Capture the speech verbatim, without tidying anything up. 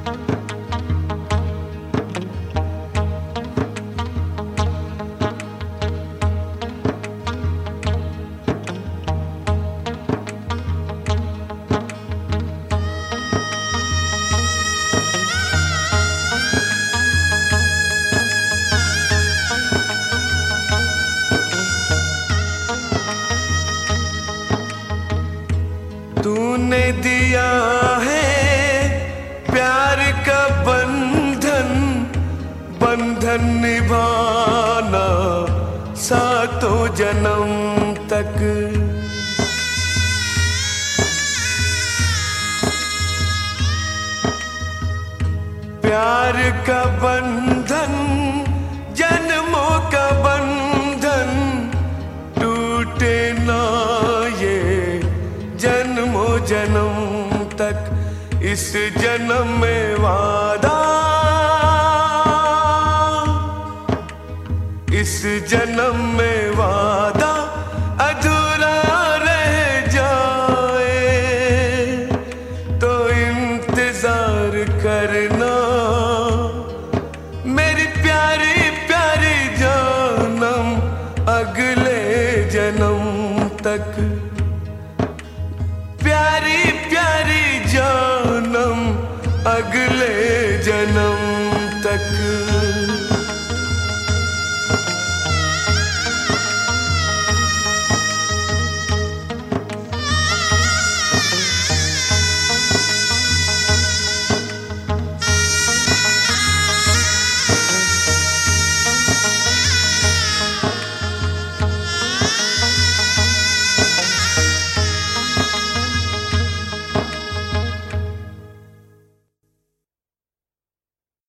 तूने दिया है प्यार का बंधन, बंधन निभाना सातों जन्म तक। प्यार का बंधन, जन्मों का बंधन, टूटे ना ये जन्मों जन्म तक। इस जन्म में वादा, इस जन्म में वादा अधूरा रह जाए तो इंतजार करना मेरी प्यारी प्यारी जानम, अगले जन्म तक। प्यारी प्यारी जानम, अगले